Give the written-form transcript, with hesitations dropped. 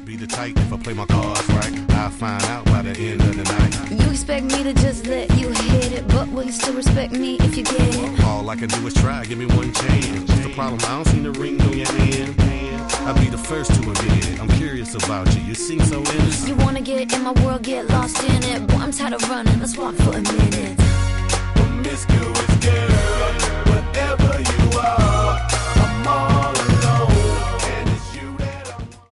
be the type, if I play my cards right, I'll find out by the end of the night. You expect me to just let you hit it, but will you still respect me if you get it? All I can do is try, give me one chance. What's the problem? I don't see the ring on your hand. I'll be the first to admit it. I'm curious about you, you seem so innocent. You wanna get in my world, get lost in it. Boy, I'm tired of running, let's walk for a minute.